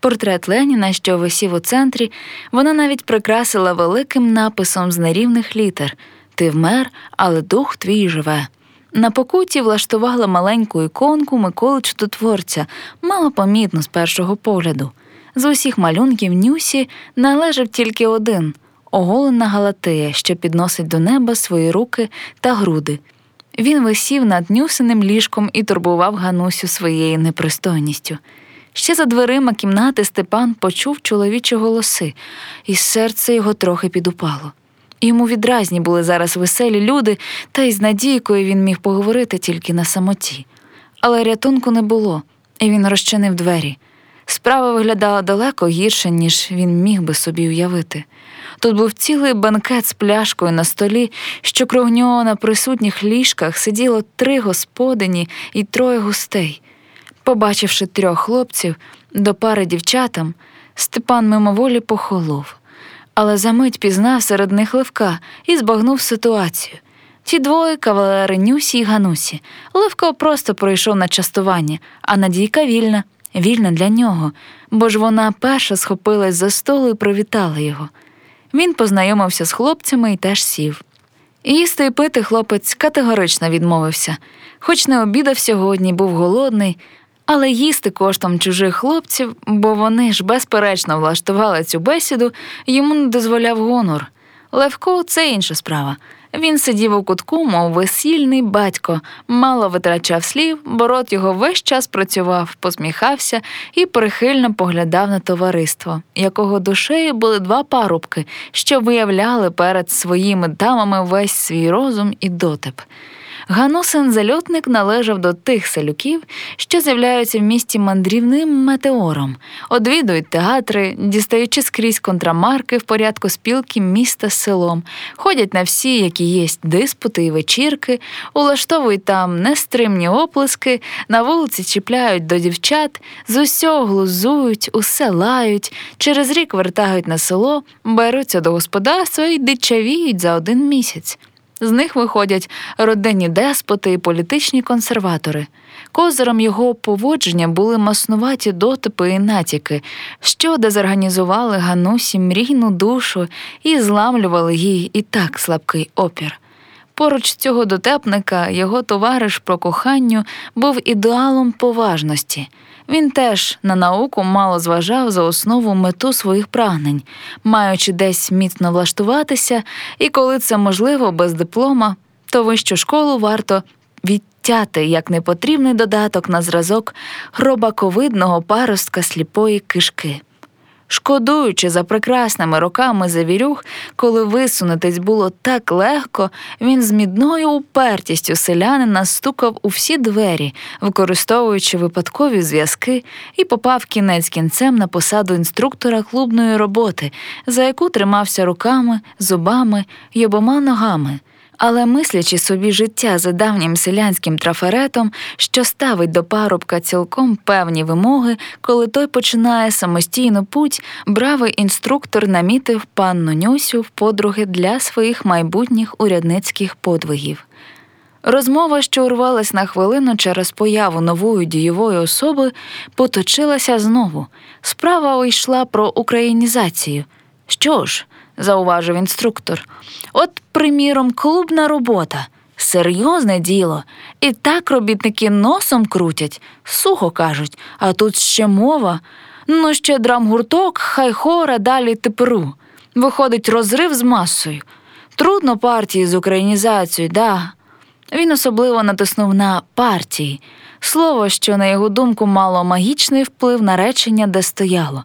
Портрет Леніна, що висів у центрі, вона навіть прикрасила великим написом з нерівних літер «Ти вмер, але дух твій живе». На покуті влаштувала маленьку іконку Миколи Чудотворця, малопомітну з першого погляду. З усіх малюнків Нюсі належав тільки один – оголена Галатея, що підносить до неба свої руки та груди. Він висів над Нюсиним ліжком і турбував Ганусю своєю непристойністю. Ще за дверима кімнати Степан почув чоловічі голоси, і серце його трохи підупало. Йому відразні були зараз веселі люди, та й з Надійкою він міг поговорити тільки на самоті. Але рятунку не було, і він розчинив двері. Справа виглядала далеко гірше, ніж він міг би собі уявити. Тут був цілий банкет з пляшкою на столі, що круг нього на присутніх ліжках сиділо 3 господині і 3 гостей. Побачивши 3 хлопців до пари дівчатам, Степан мимоволі похолов. Але за мить пізнав серед них Левка і збагнув ситуацію. Ті 2 – кавалери Нюсі й Ганусі. Левко просто пройшов на частування, а Надійка вільна. Вільна для нього, бо ж вона перша схопилась за столу і привітала його. Він познайомився з хлопцями і теж сів. Їсти і пити хлопець категорично відмовився. Хоч не обідав сьогодні, був голодний, але їсти коштом чужих хлопців, бо вони ж безперечно влаштували цю бесіду, йому не дозволяв гонор. Левко – це інша справа. Він сидів у кутку, мов весільний батько, мало витрачав слів, бо рот його весь час працював, посміхався і прихильно поглядав на товариство, якого душею були 2 парубки, що виявляли перед своїми дамами весь свій розум і дотип. Ганусин зальотник належав до тих селюків, що з'являються в місті мандрівним метеором, одвідують театри, дістаючи скрізь контрамарки в порядку спілки міста з селом, ходять на всі, які єсть диспути і вечірки, улаштовують там нестримні оплески, на вулиці чіпляють до дівчат, з усього глузують, усе лають, через рік вертають на село, беруться до господарства і дичавіють за 1 місяць. З них виходять родинні деспоти і політичні консерватори. Козиром його поводження були маснуваті дотипи і натяки, що дезорганізували Ганусі мрійну душу і зламлювали їй і так слабкий опір. Поруч цього дотепника його товариш по коханню був ідеалом поважності. Він теж на науку мало зважав за основу мету своїх прагнень, маючи десь міцно влаштуватися, і коли це можливо без диплома, то вищу школу варто відтяти як непотрібний додаток на зразок гробаковидного паростка сліпої кишки. Шкодуючи за прекрасними роками завірюх, коли висунутись було так легко, він з мідною упертістю селянина стукав у всі двері, використовуючи випадкові зв'язки, і попав кінець кінцем на посаду інструктора клубної роботи, за яку тримався руками, зубами й обома ногами. Але мислячи собі життя за давнім селянським трафаретом, що ставить до парубка цілком певні вимоги, коли той починає самостійну путь, бравий інструктор намітив панну Нюсю в подруги для своїх майбутніх урядницьких подвигів. Розмова, що урвалась на хвилину через появу нової дієвої особи, поточилася знову. Справа йшла про українізацію. Що ж, зауважив інструктор, от, приміром, клубна робота. Серйозне діло. І так робітники носом крутять, сухо кажуть, а тут ще мова. Ну, ще драмгурток, хай хора, далі тепру. Виходить розрив з масою. Трудно партії з українізацією, да. Він особливо натиснув на партії. Слово, що, на його думку, мало магічний вплив на речення, де стояло.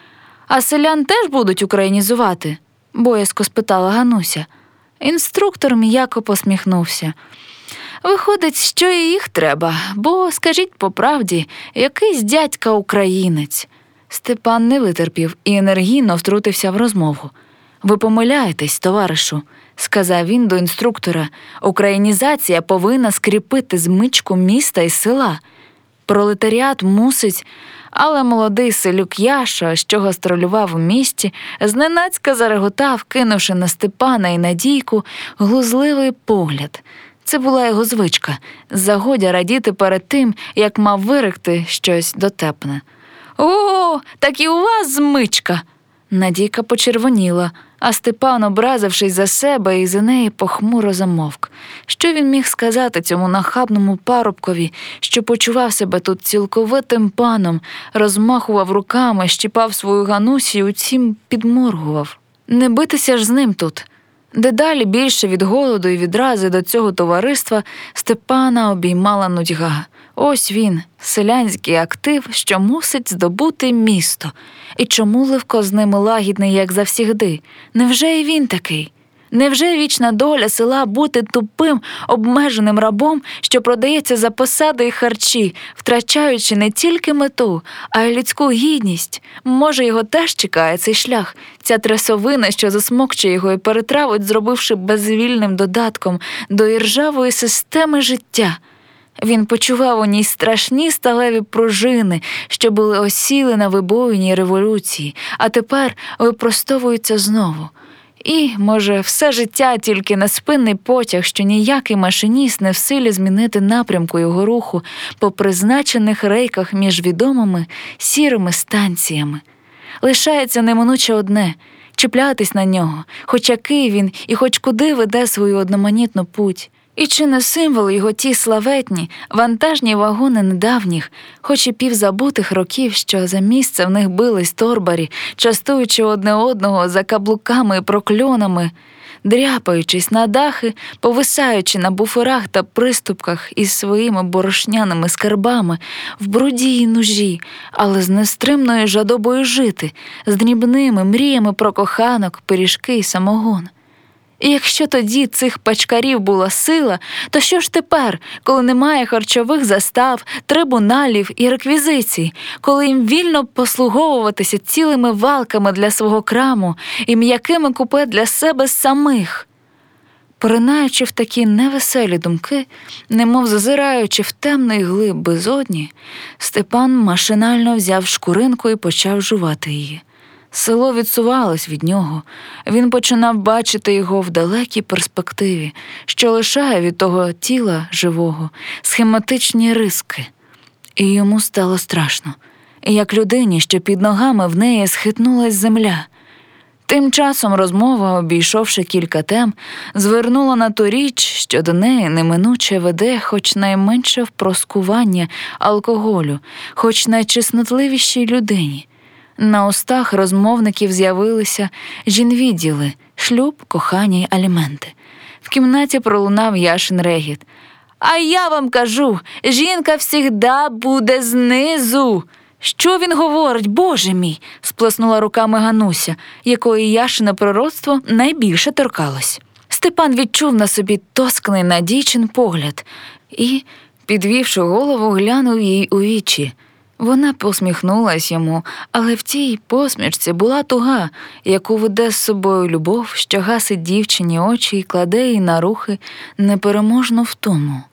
А селян теж будуть українізувати? Боязко спитала Гануся. Інструктор м'яко посміхнувся. Виходить, що і їх треба, бо, скажіть по правді, якийсь дядька українець. Степан не витерпів і енергійно втрутився в розмову. Ви помиляєтесь, товаришу, сказав він до інструктора. Українізація повинна скріпити змичку міста і села. Пролетаріат мусить... Але молодий селюк Яша, що гастролював у місті, зненацька зареготав, кинувши на Степана і Надійку глузливий погляд. Це була його звичка – загодя радіти перед тим, як мав виректи щось дотепне. «О, так і у вас змичка!» Надійка почервоніла, а Степан, образившись за себе і за неї, похмуро замовк. Що він міг сказати цьому нахабному парубкові, що почував себе тут цілковитим паном, розмахував руками, щіпав свою Ганусю і утім підморгував? Не битися ж з ним тут. Дедалі більше від голоду і відрази до цього товариства Степана обіймала нудьга. Ось він, селянський актив, що мусить здобути місто. І чому Левко з ними лагідний, як завсігди? Невже і він такий? Невже вічна доля села бути тупим, обмеженим рабом, що продається за посади і харчі, втрачаючи не тільки мету, а й людську гідність? Може, його теж чекає цей шлях, ця трясовина, що засмокче його і перетравить, зробивши безвільним додатком до іржавої системи життя? Він почував у ній страшні сталеві пружини, що були осіли на вибоїній революції, а тепер випростовуються знову. І, може, все життя тільки неспинний потяг, що ніякий машиніст не в силі змінити напрямку його руху по призначених рейках між відомими сірими станціями. Лишається неминуче одне – чіплятись на нього, хоч який він і хоч куди веде свою одноманітну путь. І чи не символ його ті славетні, вантажні вагони недавніх, хоч і півзабутих років, що за місце в них бились торбарі, частуючи одне одного за каблуками і прокльонами, дряпаючись на дахи, повисаючи на буферах та приступках із своїми борошняними скарбами, в бруді й нужі, але з нестримною жадобою жити, з дрібними мріями про коханок, пиріжки й самогон. І якщо тоді цих пачкарів була сила, то що ж тепер, коли немає харчових застав, трибуналів і реквізицій, коли їм вільно послуговуватися цілими валками для свого краму і м'якими купе для себе самих? Поринаючи в такі невеселі думки, немов зазираючи в темний глиб безодні, Степан машинально взяв шкуринку і почав жувати її. Село відсувалось від нього. Він починав бачити його в далекій перспективі, що лишає від того тіла живого схематичні риски. І йому стало страшно, як людині, що під ногами в неї схитнулась земля. Тим часом розмова, обійшовши кілька тем, звернула на ту річ, що до неї неминуче веде хоч найменше впроскування алкоголю, хоч найчеснотливішій людині. На устах розмовників з'явилися жінвідділи, шлюб, кохання й аліменти. В кімнаті пролунав Яшин регіт. «А я вам кажу, жінка всігда буде знизу!» «Що він говорить, Боже мій?» – сплеснула руками Гануся, якої Яшине пророцтво найбільше торкалось. Степан відчув на собі тоскний Надійчин погляд і, підвівши голову, глянув їй у вічі. Вона посміхнулась йому, але в тій посмішці була туга, яку веде з собою любов, що гасить дівчині очі і кладе їй на рухи непереможну втому.